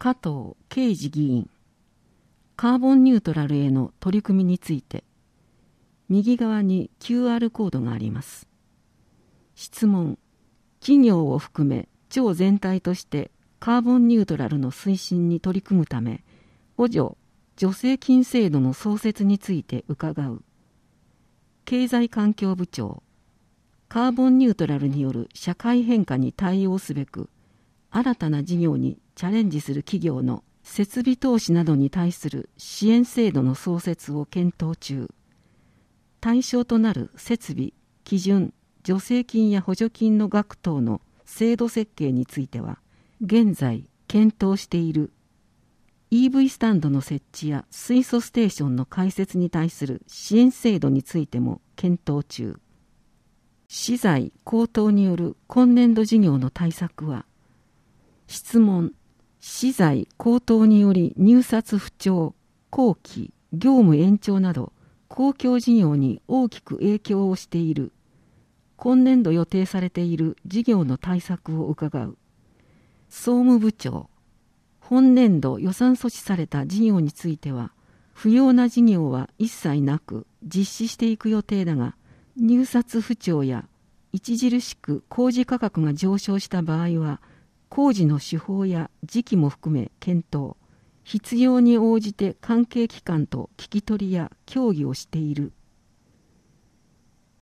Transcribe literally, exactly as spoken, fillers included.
加藤啓二議員、カーボンニュートラルへの取り組みについて、右側に キューアール コードがあります。質問、企業を含め庁全体としてカーボンニュートラルの推進に取り組むため、補助・助成金制度の創設について伺う。経済環境部長、カーボンニュートラルによる社会変化に対応すべく、新たな事業にチャレンジする企業の設備投資などに対する支援制度の創設を検討中。対象となる設備、基準、助成金や補助金の額等の制度設計については、現在検討している。イーブイ スタンドの設置や水素ステーションの開設に対する支援制度についても検討中。資材高騰による今年度事業の対策は、質問、資材高騰により入札不調、工期、業務延長など公共事業に大きく影響をしている。今年度予定されている事業の対策を伺う。総務部長、本年度予算措置された事業については、不要な事業は一切なく実施していく予定だが、入札不調や著しく工事価格が上昇した場合は、工事の手法や時期も含め検討、必要に応じて関係機関と聞き取りや協議をしている。